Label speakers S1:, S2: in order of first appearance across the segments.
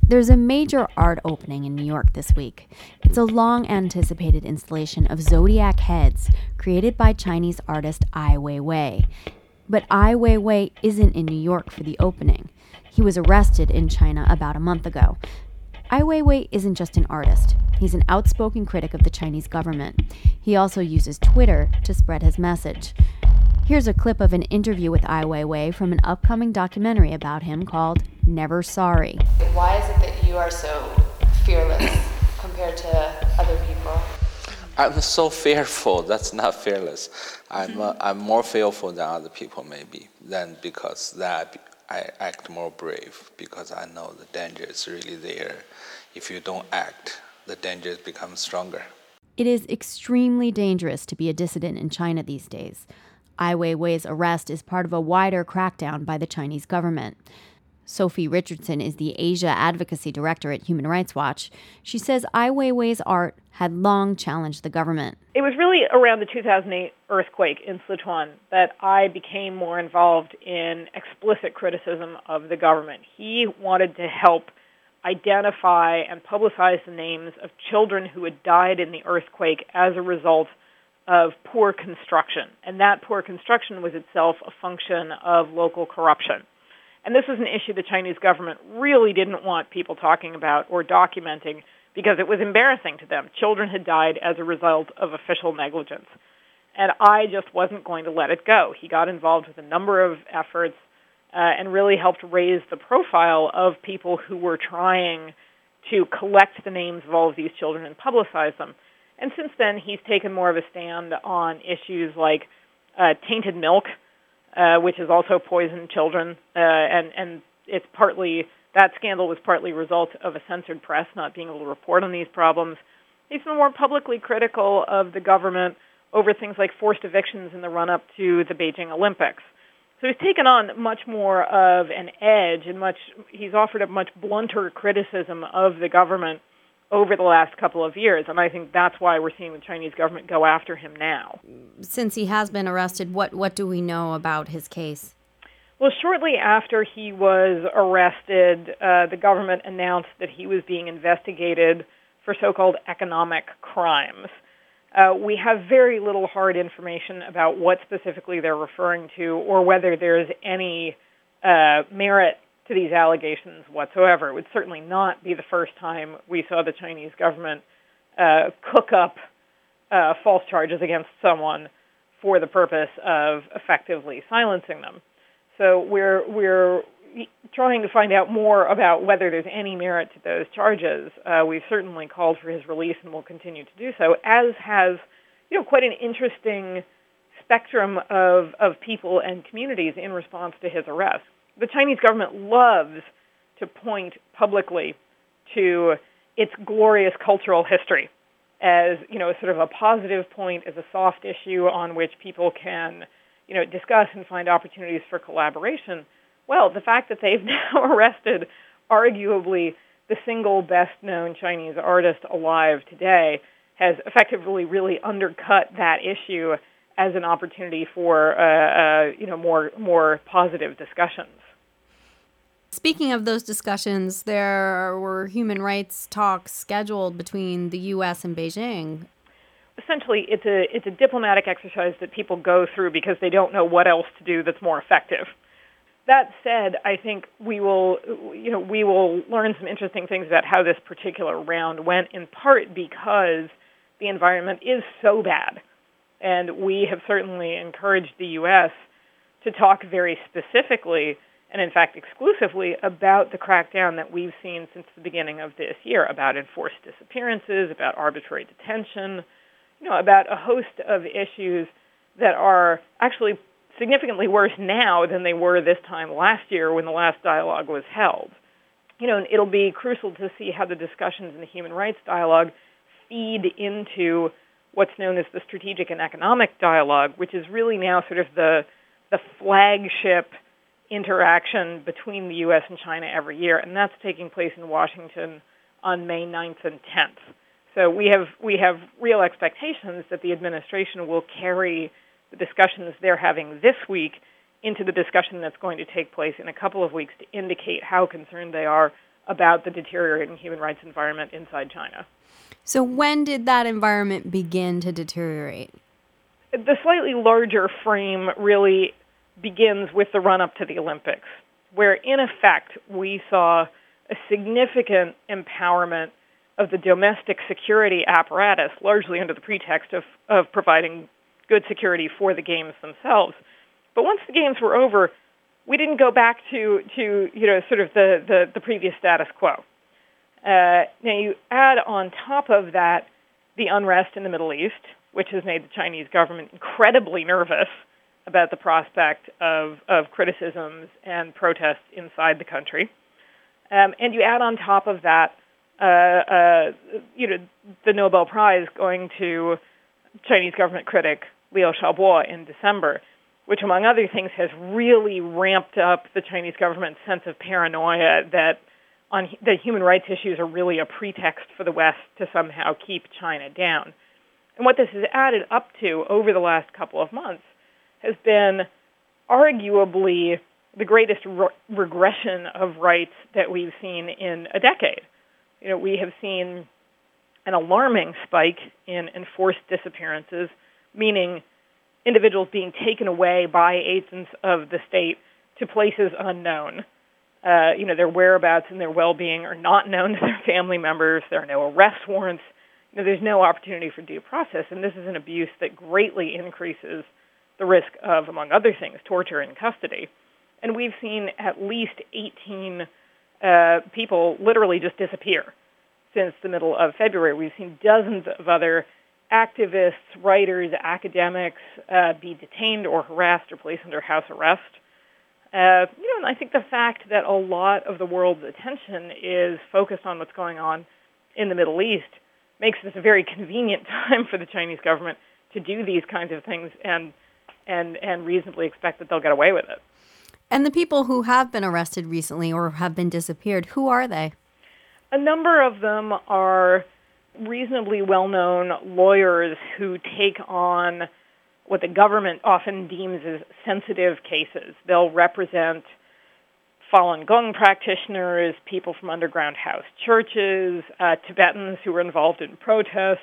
S1: There's a major art opening in New York this week. It's a long-anticipated installation of zodiac heads created by Chinese artist Ai Weiwei. But Ai Weiwei isn't in New York for the opening. He was arrested in China about a month ago. Ai Weiwei isn't just an artist. He's an outspoken critic of the Chinese government. He also uses Twitter to spread his message. Here's a clip of an interview with Ai Weiwei from an upcoming documentary about him called Never Sorry.
S2: Why is it that you are so fearless compared to other people?
S3: I'm so fearful. That's not fearless. I'm more fearful than other people maybe, because that I act more brave, because I know the danger is really there. If you don't act, the danger becomes stronger.
S1: It is extremely dangerous to be a dissident in China these days. Ai Weiwei's arrest is part of a wider crackdown by the Chinese government. Sophie Richardson is the Asia Advocacy Director at Human Rights Watch. She says Ai Weiwei's art had long challenged the government.
S4: It was really around the 2008 earthquake in Sichuan that I became more involved in explicit criticism of the government. He wanted to help identify and publicize the names of children who had died in the earthquake as a result of poor construction. And that poor construction was itself a function of local corruption. And this was an issue the Chinese government really didn't want people talking about or documenting because it was embarrassing to them. Children had died as a result of official negligence. And I just wasn't going to let it go. He got involved with a number of efforts and really helped raise the profile of people who were trying to collect the names of all of these children and publicize them. And since then, he's taken more of a stand on issues like tainted milk, which has also poisoned children, and it's partly, that scandal was partly a result of a censored press not being able to report on these problems. He's been more publicly critical of the government over things like forced evictions in the run-up to the Beijing Olympics. So he's taken on much more of an edge, and he's offered a much blunter criticism of the government over the last couple of years, and I think that's why we're seeing the Chinese government go after him now.
S1: Since he has been arrested, what do we know about his case?
S4: Well, shortly after he was arrested, the government announced that he was being investigated for so-called economic crimes. We have very little hard information about what specifically they're referring to or whether there's any merit to these allegations whatsoever. It would certainly not be the first time we saw the Chinese government cook up false charges against someone for the purpose of effectively silencing them. So we're trying to find out more about whether there's any merit to those charges. We've certainly called for his release and will continue to do so, as has quite an interesting spectrum of people and communities in response to his arrest. The Chinese government loves to point publicly to its glorious cultural history as, sort of a positive point, as a soft issue on which people can, discuss and find opportunities for collaboration. Well, the fact that they've now arrested arguably the single best-known Chinese artist alive today has effectively really undercut that issue as an opportunity for, more positive discussions.
S1: Speaking of those discussions, there were human rights talks scheduled between the U.S. and Beijing.
S4: Essentially, it's a diplomatic exercise that people go through because they don't know what else to do that's more effective. That said, I think we will learn some interesting things about how this particular round went, in part because the environment is so bad. And we have certainly encouraged the U.S. to talk very specifically and in fact exclusively about the crackdown that we've seen since the beginning of this year, about enforced disappearances, about arbitrary detention, about a host of issues that are actually significantly worse now than they were this time last year when the last dialogue was held. And it'll be crucial to see how the discussions in the human rights dialogue feed into what's known as the strategic and economic dialogue, which is really now sort of the flagship interaction between the U.S. and China every year, and that's taking place in Washington on May 9th and 10th. So we have real expectations that the administration will carry the discussions they're having this week into the discussion that's going to take place in a couple of weeks to indicate how concerned they are about the deteriorating human rights environment inside China.
S1: So when did that environment begin to deteriorate?
S4: The slightly larger frame really begins with the run-up to the Olympics, where in effect we saw a significant empowerment of the domestic security apparatus, largely under the pretext of providing good security for the games themselves. But once the games were over, we didn't go back to sort of the previous status quo. Now you add on top of that the unrest in the Middle East, which has made the Chinese government incredibly nervous about the prospect of criticisms and protests inside the country. And you add on top of that, the Nobel Prize going to Chinese government critic Liu Xiaobo in December, which, among other things, has really ramped up the Chinese government's sense of paranoia that human rights issues are really a pretext for the West to somehow keep China down. And what this has added up to over the last couple of months has been arguably the greatest regression of rights that we've seen in a decade. We have seen an alarming spike in enforced disappearances, meaning individuals being taken away by agents of the state to places unknown. Their whereabouts and their well-being are not known to their family members. There are no arrest warrants. There's no opportunity for due process, and this is an abuse that greatly increases the risk of, among other things, torture in custody. And we've seen at least 18 people literally just disappear since the middle of February. We've seen dozens of other activists, writers, academics be detained or harassed or placed under house arrest. And I think the fact that a lot of the world's attention is focused on what's going on in the Middle East makes this a very convenient time for the Chinese government to do these kinds of things and reasonably expect that they'll get away with it.
S1: And the people who have been arrested recently or have been disappeared, who are they?
S4: A number of them are reasonably well-known lawyers who take on what the government often deems as sensitive cases. They'll represent Falun Gong practitioners, people from underground house churches, Tibetans who were involved in protests,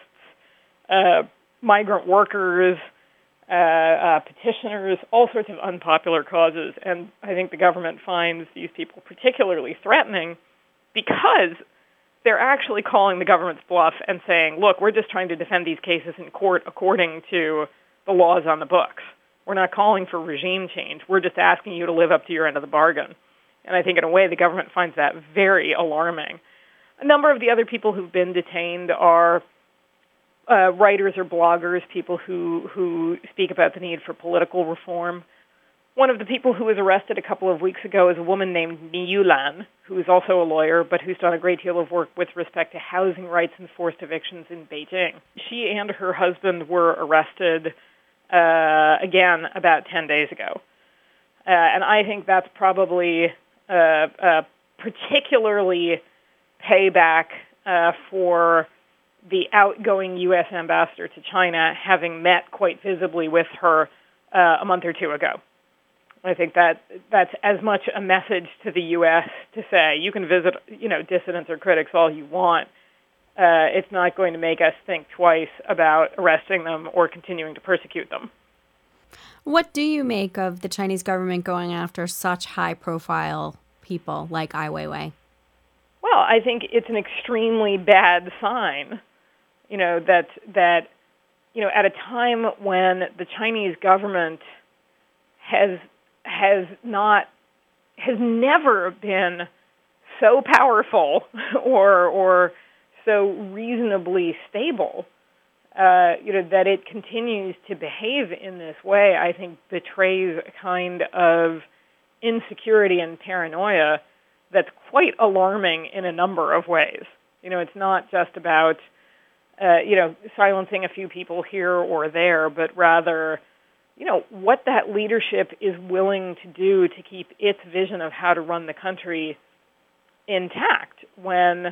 S4: migrant workers, petitioners, all sorts of unpopular causes. And I think the government finds these people particularly threatening because they're actually calling the government's bluff and saying, look, we're just trying to defend these cases in court according to the laws on the books. We're not calling for regime change. We're just asking you to live up to your end of the bargain. And I think in a way the government finds that very alarming. A number of the other people who've been detained are writers or bloggers, people who speak about the need for political reform. One of the people who was arrested a couple of weeks ago is a woman named Ni Yulan, who is also a lawyer, but who's done a great deal of work with respect to housing rights and forced evictions in Beijing. She and her husband were arrested again about 10 days ago. And I think that's probably particularly payback for the outgoing U.S. ambassador to China having met quite visibly with her a month or two ago. I think that's as much a message to the U.S. to say, you can visit, dissidents or critics all you want. It's not going to make us think twice about arresting them or continuing to persecute them.
S1: What do you make of the Chinese government going after such high-profile people like Ai Weiwei?
S4: Well, I think it's an extremely bad sign, that at a time when the Chinese government has never been so powerful or so reasonably stable, that it continues to behave in this way, I think betrays a kind of insecurity and paranoia that's quite alarming in a number of ways. It's not just about, silencing a few people here or there, but rather, what that leadership is willing to do to keep its vision of how to run the country intact when,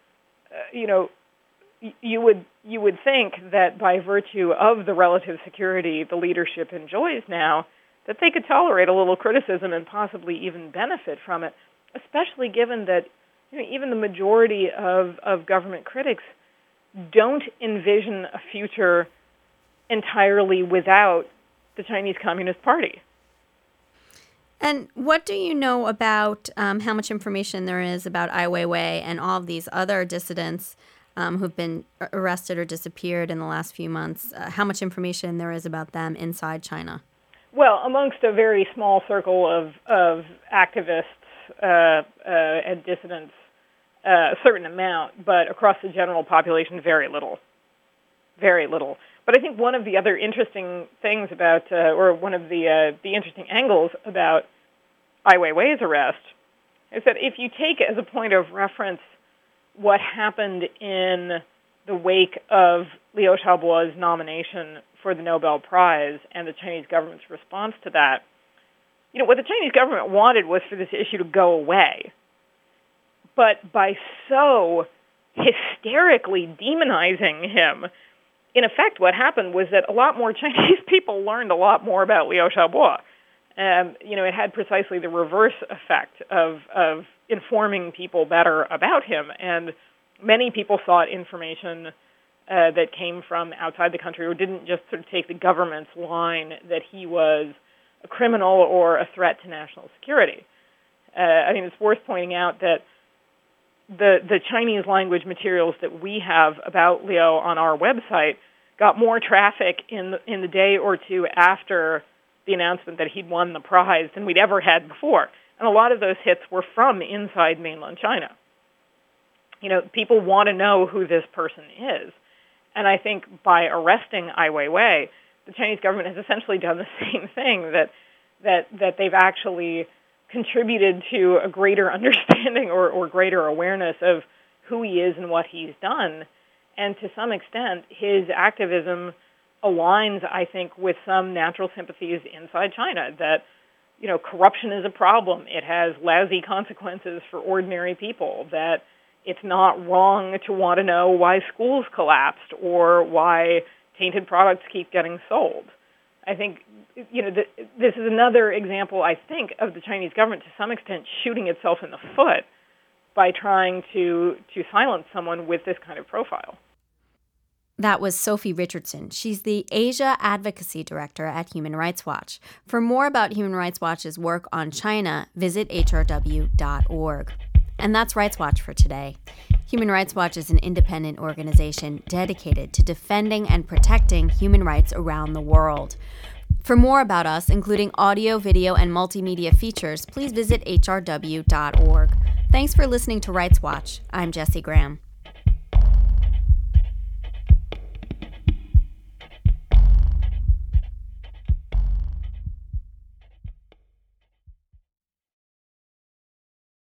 S4: you would think that by virtue of the relative security the leadership enjoys now, that they could tolerate a little criticism and possibly even benefit from it, especially given that even the majority of government critics don't envision a future entirely without the Chinese Communist Party.
S1: And what do you know about how much information there is about Ai Weiwei and all of these other dissidents who've been arrested or disappeared in the last few months? How much information there is about them inside China?
S4: Well, amongst a very small circle of activists and dissidents, a certain amount, but across the general population, very little. Very little. But I think one of the other interesting things about, or one of the interesting angles about Ai Weiwei's arrest is that if you take as a point of reference what happened in the wake of Liu Xiaobo's nomination for the Nobel Prize and the Chinese government's response to that, what the Chinese government wanted was for this issue to go away. But by so hysterically demonizing him, in effect, what happened was that a lot more Chinese people learned a lot more about Liu Xiaobo. It had precisely the reverse effect of informing people better about him, and many people sought information that came from outside the country, or didn't just sort of take the government's line that he was a criminal or a threat to national security. It's worth pointing out that the Chinese language materials that we have about Liu on our website got more traffic in the day or two after the announcement that he'd won the prize than we'd ever had before. And a lot of those hits were from inside mainland China. People want to know who this person is. And I think by arresting Ai Weiwei, the Chinese government has essentially done the same thing, that they've actually contributed to a greater understanding or greater awareness of who he is and what he's done. And to some extent, his activism aligns, I think, with some natural sympathies inside China, that, corruption is a problem. It has lousy consequences for ordinary people, that it's not wrong to want to know why schools collapsed or why tainted products keep getting sold. I think, this is another example, I think, of the Chinese government to some extent shooting itself in the foot by trying to silence someone with this kind of profile.
S1: That was Sophie Richardson. She's the Asia Advocacy Director at Human Rights Watch. For more about Human Rights Watch's work on China, visit hrw.org. And that's Rights Watch for today. Human Rights Watch is an independent organization dedicated to defending and protecting human rights around the world. For more about us, including audio, video, and multimedia features, please visit hrw.org. Thanks for listening to Rights Watch. I'm Jessie Graham.